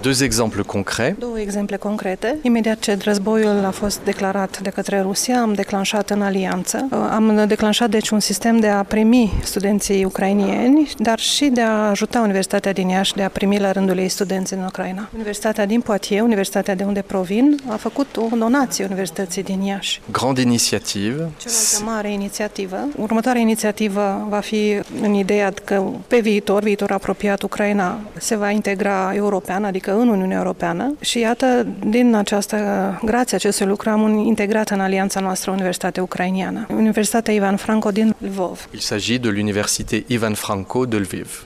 Deux exemples concrets. Două exemple concrete. Imediat ce războiul a fost declarat de către Rusia, am declanșat în alianță. Am declanșat deci un sistem de a primi studenții ucrainieni, dar și de a ajuta Universitatea din Iași de a primi la rândul ei studenți în Ucraina. Universitatea din Poitiers, universitatea de unde provin, a făcut o donație Universității din Iași. Grande initiative. Cealaltă mare inițiativă. Următoarea inițiativă va fi în ideea că pe viitor apropiat, Ucraina se va integra european, adică în Uniunea Europeană și iată, din grație acestui lucru am integrat în alianța noastră Universitatea Ucrainiană, Universitatea Ivan Franco din Lvov. Il s'agit de l'Université Ivan Franco de Lviv.